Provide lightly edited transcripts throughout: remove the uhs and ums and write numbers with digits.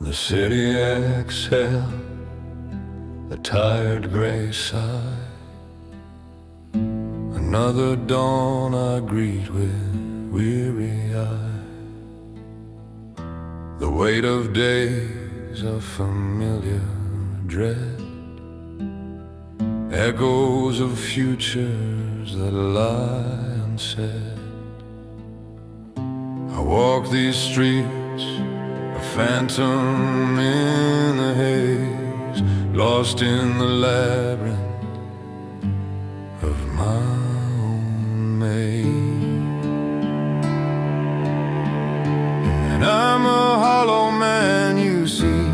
The city exhales a tired gray sigh. Another dawn I greet with weary eye. The weight of days of familiar dread, echoes of futures that lie unsaid. I walk these streets, a phantom in the haze, lost in the labyrinth of my own maze. And I'm a hollow man, you see,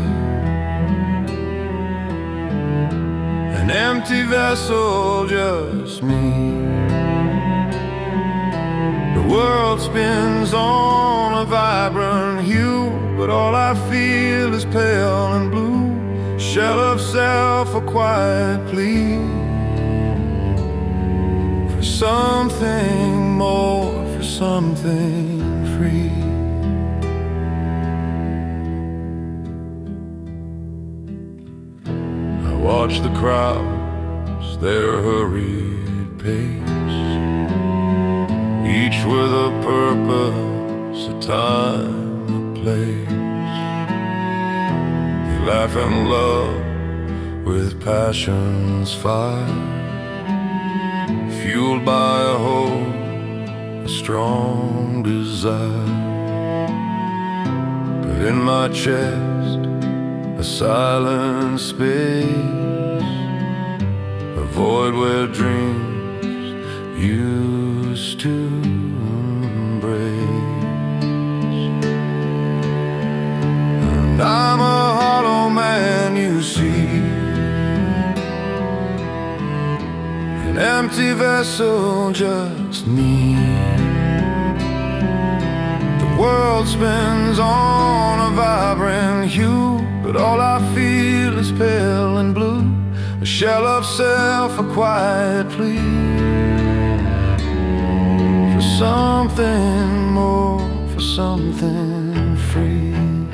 an empty vessel, just me. The world spins on a vibrant hue, but all I feel is pale and blue, shell of self, a quiet plea for something more, for something free. I watch the crowds, their hurried pace, each with a purpose, a time, a place. They laugh and love with passion's fire, fueled by a hope, a strong desire. But in my chest, a silent space, a void where dreams used to embrace. And I'm a hollow man, you see, an empty vessel, just me. The world spins on a vibrant hue, but all I feel is pale and blue, a shell of self, a quiet plea for something more, for something free.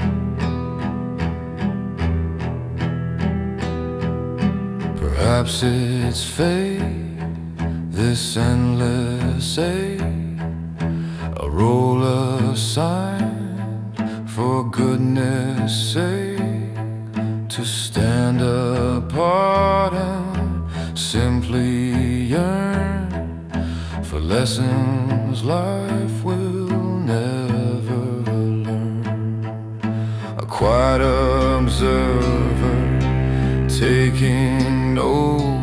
Perhaps it's fate, this endless ache, a roll assigned for goodness sake, to stand apart and simply yearn for lessons life will never learn. A quiet observer, taking note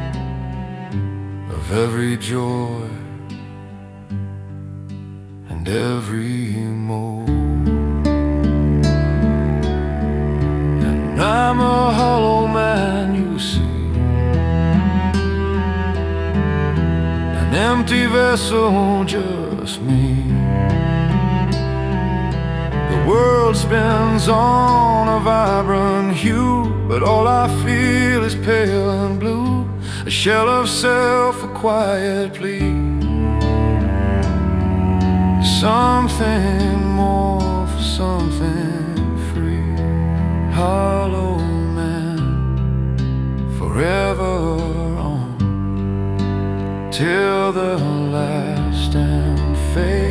of every joy and every mood. And I'm a hollow man, you see, an empty vessel, just me. The world spins on a vibrant hue, but all I feel is pale and blue, a shell of self, a quiet plea, something more, for something free. Hollow man, forever on, till the last and fade.